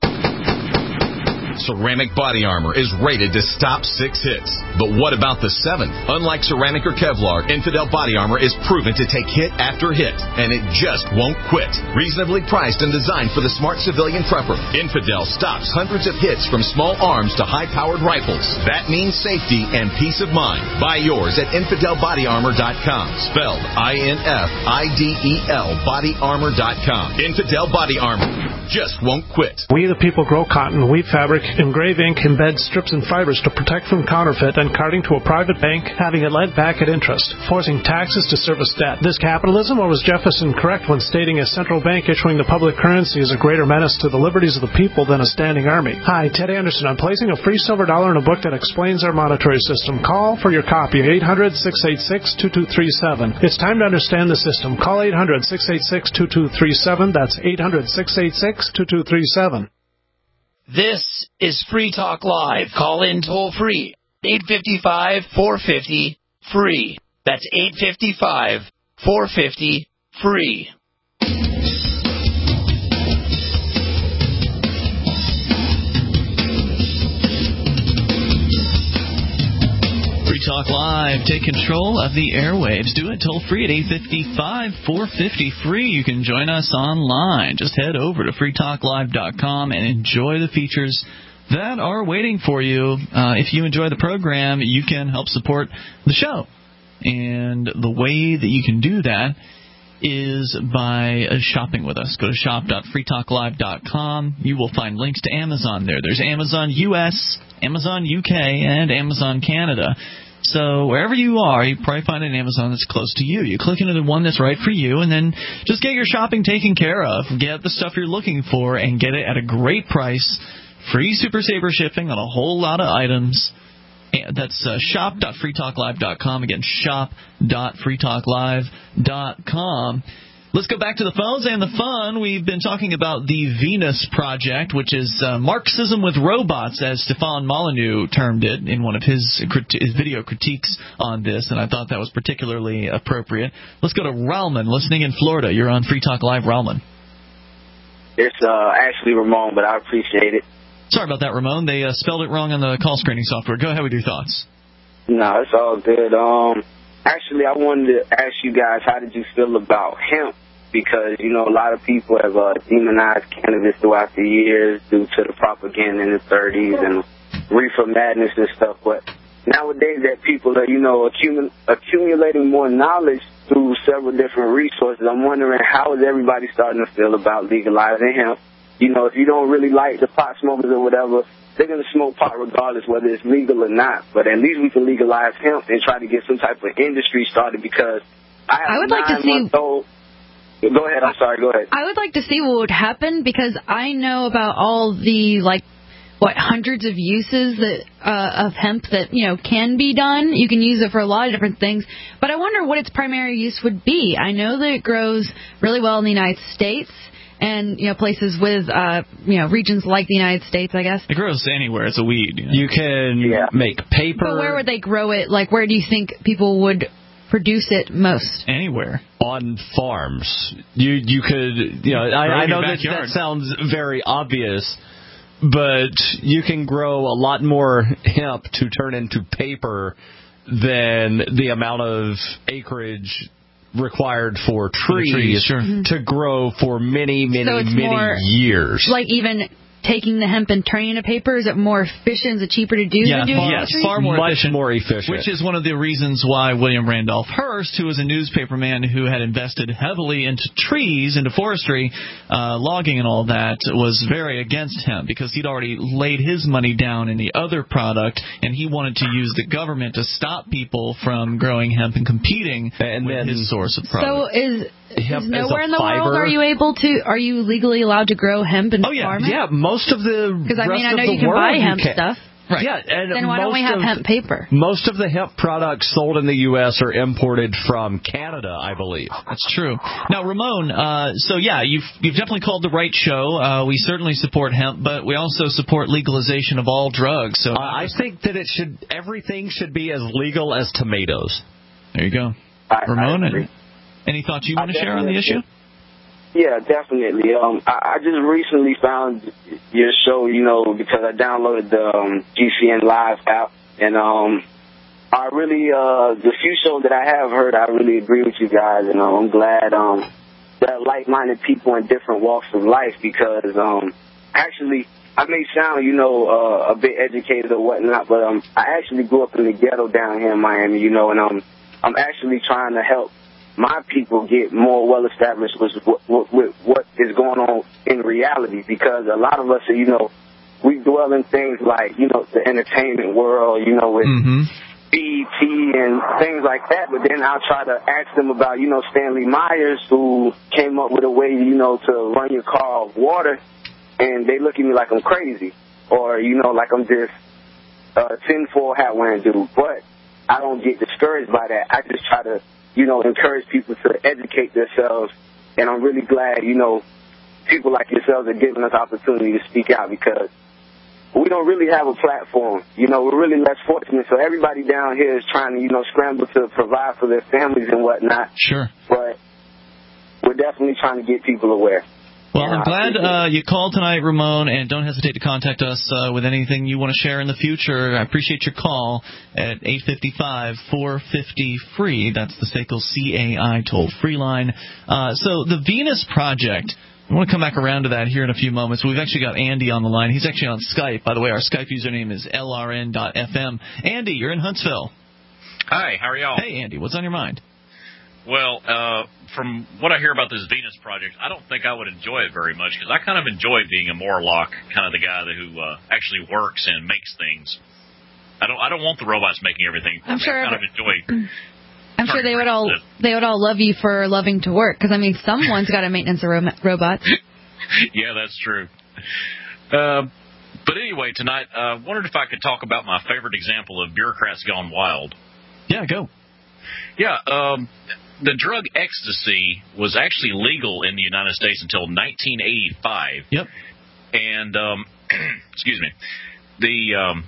Ceramic Body Armor is rated to stop six hits. But what about the seventh? Unlike ceramic or Kevlar, Infidel Body Armor is proven to take hit after hit, and it just won't quit. Reasonably priced and designed for the smart civilian prepper, Infidel stops hundreds of hits from small arms to high-powered rifles. That means safety and peace of mind. Buy yours at infidel body armor dot com. Spelled I N F I D E L body armor dot com. Infidel Body Armor just won't quit. We the people grow cotton, weave fabric, engrave ink, embed strips and fibers to protect from counterfeit and carting to a private bank, having it lent back at interest, forcing taxes to service debt. This capitalism, or was Jefferson correct when stating a central bank issuing the public currency is a greater menace to the liberties of the people than a standing army? Hi, Ted Anderson. I'm placing a free silver dollar in a book that explains our monetary system. Call for your copy, eight hundred, six eight six, two two three seven. It's time to understand the system. Call eight hundred, six eight six, two two three seven. That's eight hundred, six eight six, two two three seven. This is Free Talk Live. Call in toll free. eight five five, four five zero, free. That's eight five five, four five zero, free. Free Talk Live. Take control of the airwaves. Do it toll free at eight five five, four five zero, free. You can join us online. Just head over to free talk live dot com and enjoy the features that are waiting for you. Uh, if you enjoy the program, you can help support the show. And the way that you can do that is by uh, shopping with us. Go to shop dot free talk live dot com. You will find links to Amazon there. There's Amazon U S, Amazon U K, and Amazon Canada. So wherever you are, you probably find an Amazon that's close to you. You click into the one that's right for you, and then just get your shopping taken care of. Get the stuff you're looking for, and get it at a great price. Free Super Saver shipping on a whole lot of items. That's uh, shop dot free talk live dot com. Again, shop dot free talk live dot com. Let's go back to the phones and the fun. We've been talking about the Venus Project, which is uh, Marxism with robots, as Stefan Molyneux termed it in one of his, crit- his video critiques on this, and I thought that was particularly appropriate. Let's go to Ralman, listening in Florida. You're on Free Talk Live, Ralman. It's uh, actually Ramon, but I appreciate it. Sorry about that, Ramon. They uh, spelled it wrong on the call screening software. Go ahead with your thoughts. No, it's all good. Um, actually, I wanted to ask you guys, how did you feel about hemp? Because, you know, a lot of people have uh, demonized cannabis throughout the years due to the propaganda in the thirties and reefer madness and stuff. But nowadays that people are, you know, accum- accumulating more knowledge through several different resources, I'm wondering how is everybody starting to feel about legalizing hemp? You know, if you don't really like the pot smokers or whatever, they're going to smoke pot regardless whether it's legal or not. But at least we can legalize hemp and try to get some type of industry started, because I have I would a like to see. nine-month-old. Go ahead. I'm sorry. Go ahead. I would like to see what would happen, because I know about all the, like, what, hundreds of uses that uh, of hemp that, you know, can be done. You can use it for a lot of different things. But I wonder what its primary use would be. I know that it grows really well in the United States and, you know, places with, uh, you know, regions like the United States, I guess. It grows anywhere. It's a weed. You know? You can yeah. make paper. But where would they grow it? Like, where do you think people would produce it most? Anywhere. On farms. You you could, you know, I, I know that that sounds very obvious, but you can grow a lot more hemp to turn into paper than the amount of acreage required for trees, trees sure. to grow for many, many, so it's many more years. Like even taking the hemp and turning it into paper? Is it more efficient? Is it cheaper to do Yeah, than doing far, groceries? far more Much efficient, more efficient. Which is one of the reasons why William Randolph Hearst, who was a newspaperman who had invested heavily into trees, into forestry, uh, logging and all that, was very against hemp because he'd already laid his money down in the other product, and he wanted to use the government to stop people from growing hemp and competing and with then, his source of product. So is... Hemp Is nowhere in the fiber. world are you able to? Are you legally allowed to grow hemp and oh, yeah. farm it? Yeah, most of the Because I mean, rest I know of the you can world buy hemp you can. stuff. Right. Yeah, and then why don't we have of, hemp paper? Most of the hemp products sold in the U S are imported from Canada, I believe. That's true. Now, Ramon, uh, so yeah, you've you've definitely called the right show. Uh, we certainly support hemp, but we also support legalization of all drugs. So uh, I think that it should everything should be as legal as tomatoes. There you go, I, Ramon. I any thoughts you want to share on the issue? Yeah, definitely. Um, I, I just recently found your show, you know, because I downloaded the um, G C N Live app, and um, I really, uh, the few shows that I have heard, I really agree with you guys, and uh, I'm glad um, that like-minded people in different walks of life, because um, actually, I may sound, you know, uh, a bit educated or whatnot, but um, I actually grew up in the ghetto down here in Miami, you know, and um, I'm actually trying to help my people get more well established with, with, with what is going on in reality, because a lot of us are, you know, we dwell in things like, you know, the entertainment world, you know, with mm-hmm. B E T and things like that, but then I'll try to ask them about, you know, Stanley Myers, who came up with a way, you know, to run your car off water, and they look at me like I'm crazy, or, you know, like I'm just a tinfoil hat wearing dude, but I don't get discouraged by that. I just try to, you know, encourage people to educate themselves. And I'm really glad, you know, people like yourselves are giving us opportunity to speak out, because we don't really have a platform. You know, we're really less fortunate. So everybody down here is trying to, you know, scramble to provide for their families and whatnot. Sure. But we're definitely trying to get people aware. Well, I'm glad uh, you called tonight, Ramon, and don't hesitate to contact us uh, with anything you want to share in the future. I appreciate your call at eight five five, four five zero, free. That's the S A C L C A I toll-free line. Uh, so the Venus Project, I want to come back around to that here in a few moments. We've actually got Andy on the line. He's actually on Skype. By the way, our Skype username is L R N dot F M. Andy, you're in Huntsville. Hi, how are y'all? Hey, Andy, what's on your mind? Well, uh, from what I hear about this Venus Project, I don't think I would enjoy it very much, because I kind of enjoy being a Morlock, kind of the guy that, who uh, actually works and makes things. I don't I don't want the robots making everything. I'm sure. I kind of enjoy. I'm sure they would all they would all love you for loving to work, because I mean, someone's got to maintenance a ro- robot. Yeah, that's true. Uh, but anyway, tonight I uh, wondered if I could talk about my favorite example of bureaucrats gone wild. Yeah, go. Yeah. Um, The drug ecstasy was actually legal in the United States until nineteen eighty-five. Yep. And um, excuse me, the um,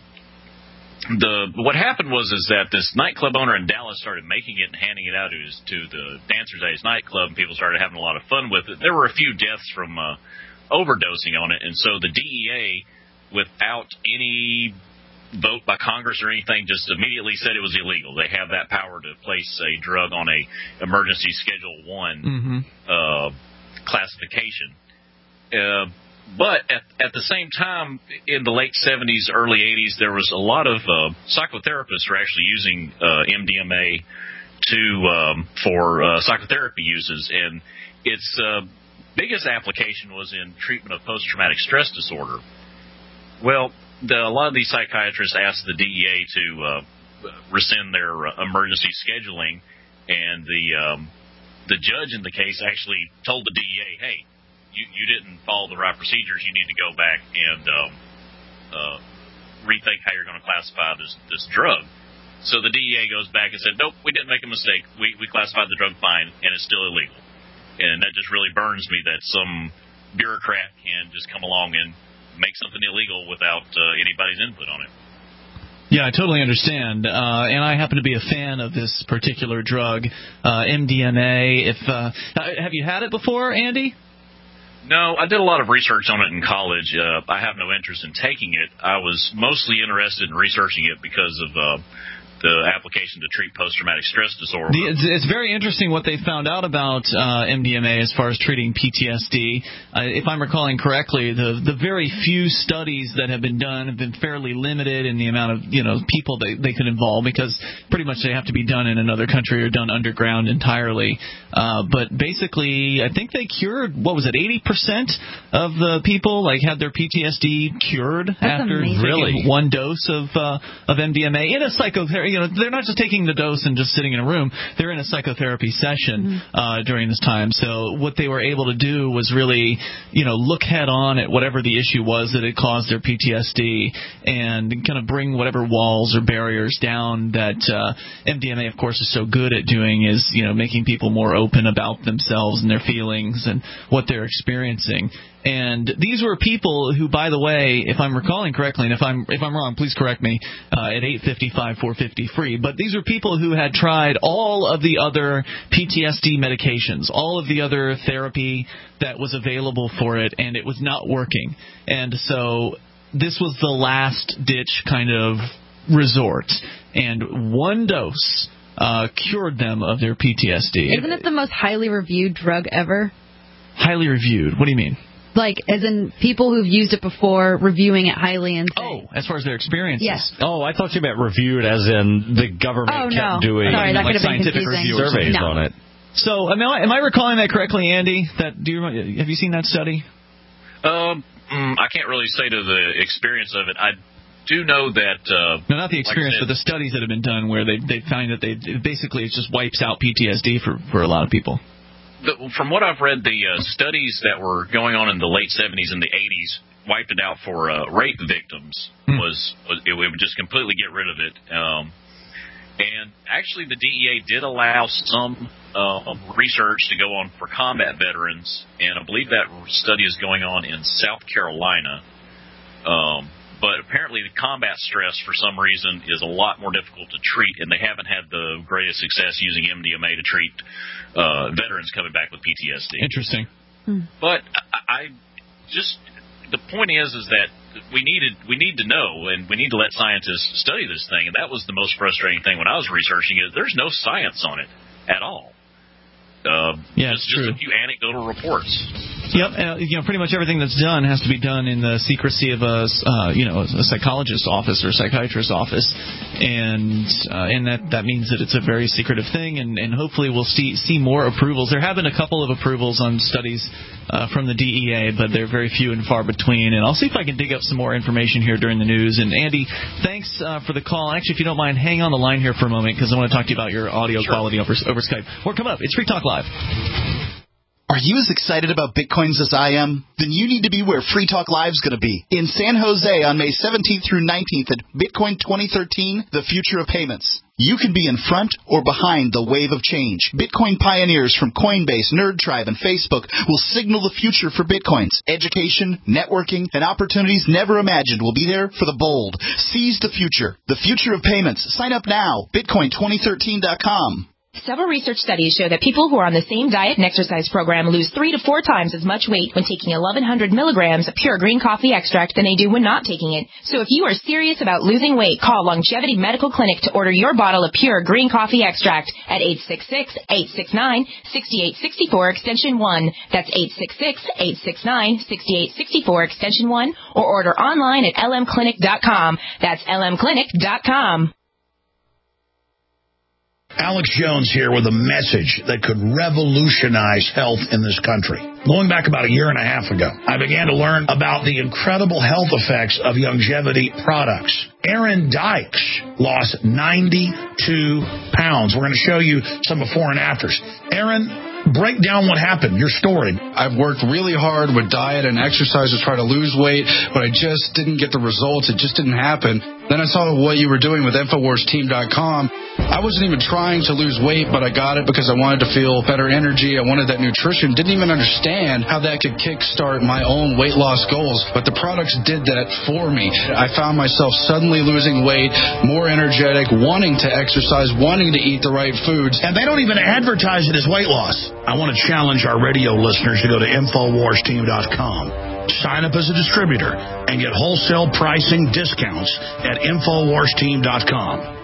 the what happened was is that this nightclub owner in Dallas started making it and handing it out to, his, to the dancers at his nightclub, and people started having a lot of fun with it. There were a few deaths from uh, overdosing on it, and so the D E A, without any vote by Congress or anything, just immediately said it was illegal. They have that power to place a drug on a emergency Schedule One mm-hmm. uh, classification. Uh, but at, at the same time, in the late seventies, early eighties, there was a lot of uh, psychotherapists were actually using uh, M D M A to um, for uh, psychotherapy uses, and its uh, biggest application was in treatment of post-traumatic stress disorder. Well, The, a lot of these psychiatrists asked the D E A to uh, rescind their uh, emergency scheduling, and the um, the judge in the case actually told the D E A, "Hey, you, you didn't follow the right procedures. You need to go back and um, uh, rethink how you're going to classify this this drug." So the D E A goes back and said, "Nope, we didn't make a mistake. We we classified the drug fine, and it's still illegal." And that just really burns me that some bureaucrat can just come along and make something illegal without uh, anybody's input on it. Yeah, I totally understand. Uh, and I happen to be a fan of this particular drug, uh, M D M A. If uh, have you had it before, Andy? No, I did a lot of research on it in college. Uh, I have no interest in taking it. I was mostly interested in researching it because of uh, the application to treat post-traumatic stress disorder. The, it's, it's very interesting what they found out about uh, M D M A as far as treating P T S D. Uh, if I'm recalling correctly, the the very few studies that have been done have been fairly limited in the amount of you know people they, they could involve, because pretty much they have to be done in another country or done underground entirely. Uh, but basically, I think they cured, what was it, eighty percent of the people like had their P T S D cured That's after amazing. taking Really? one dose of uh, of M D M A in a psychotherapy. You know, they're not just taking the dose and just sitting in a room. They're in a psychotherapy session mm-hmm. uh, during this time. So what they were able to do was really, you know, look head on at whatever the issue was that had caused their P T S D and kind of bring whatever walls or barriers down that uh, M D M A, of course, is so good at doing, is, you know, making people more open about themselves and their feelings and what they're experiencing. And these were people who, by the way, if I'm recalling correctly, and if I'm if I'm wrong, please correct me uh, at eight five five, four five zero, free. But these were people who had tried all of the other P T S D medications, all of the other therapy that was available for it, and it was not working. And so this was the last ditch kind of resort. And one dose uh, cured them of their P T S D. Isn't it the most highly reviewed drug ever? Highly reviewed? What do you mean? Like, as in people who've used it before, reviewing it highly and saying... Oh, as far as their experiences. Yes. Oh, I thought you meant reviewed as in the government oh, kept no. doing Sorry, that like could have been scientific confusing. surveys no. on it. So, am I, am I recalling that correctly, Andy? That do you have you seen that study? Um, mm, I can't really say to the experience of it. I do know that. Uh, no, not the experience, like but the studies that have been done where they they find that they it basically it just wipes out P T S D for for a lot of people. The, from what I've read, the uh, studies that were going on in the late seventies and the eighties wiped it out for uh, rape victims. Hmm. Was, was it would just completely get rid of it. Um, and actually, the D E A did allow some uh, research to go on for combat veterans, and I believe that study is going on in South Carolina. Um, but apparently, the combat stress for some reason is a lot more difficult to treat, and they haven't had the greatest success using M D M A to treat uh, veterans coming back with P T S D. Interesting. Hmm. But I, I just the point is is that we needed we need to know, and we need to let scientists study this thing, and that was the most frustrating thing when I was researching it. There's no science on it at all. Uh, yeah, just, it's true. just a few anecdotal reports. Yep, uh, you know, pretty much everything that's done has to be done in the secrecy of a, uh, you know, a psychologist's office or psychiatrist's office, and uh, and that, that means that it's a very secretive thing, and, and hopefully we'll see see more approvals. There have been a couple of approvals on studies uh, from the D E A, but they're very few and far between. And I'll see if I can dig up some more information here during the news. And Andy, thanks uh, for the call. Actually, if you don't mind, hang on the line here for a moment because I want to talk to you about your audio sure. quality over over Skype. We're coming up. It's Free Talk Live. Are you as excited about Bitcoins as I am? Then you need to be where Free Talk Live is going to be. In San Jose on May seventeenth through nineteenth at Bitcoin twenty thirteen, The Future of Payments. You can be in front or behind the wave of change. Bitcoin pioneers from Coinbase, NerdTribe, and Facebook will signal the future for Bitcoins. Education, networking, and opportunities never imagined will be there for the bold. Seize the future. The Future of Payments. Sign up now. Bitcoin twenty thirteen dot com. Several research studies show that people who are on the same diet and exercise program lose three to four times as much weight when taking eleven hundred milligrams of pure green coffee extract than they do when not taking it. So if you are serious about losing weight, call Longevity Medical Clinic to order your bottle of pure green coffee extract at eight six six, eight six nine, six eight six four extension one. That's eight six six, eight six nine, six eight six four extension one, or order online at l m clinic dot com. That's l m clinic dot com. Alex Jones here with a message that could revolutionize health in this country. Going back about a year and a half ago, I began to learn about the incredible health effects of longevity products. Aaron Dykes lost ninety-two pounds. We're going to show you some before and afters. Aaron, break down what happened, your story. I've worked really hard with diet and exercise to try to lose weight, but I just didn't get the results. It just didn't happen. Then I saw what you were doing with Infowars Team dot com. I wasn't even trying to lose weight, but I got it because I wanted to feel better energy. I wanted that nutrition. Didn't even understand how that could kickstart my own weight loss goals, but the products did that for me. I found myself suddenly losing weight, more energetic, wanting to exercise, wanting to eat the right foods. And they don't even advertise it as weight loss. I want to challenge our radio listeners to go to Infowars Team dot com. Sign up as a distributor and get wholesale pricing discounts at Infowars Team dot com.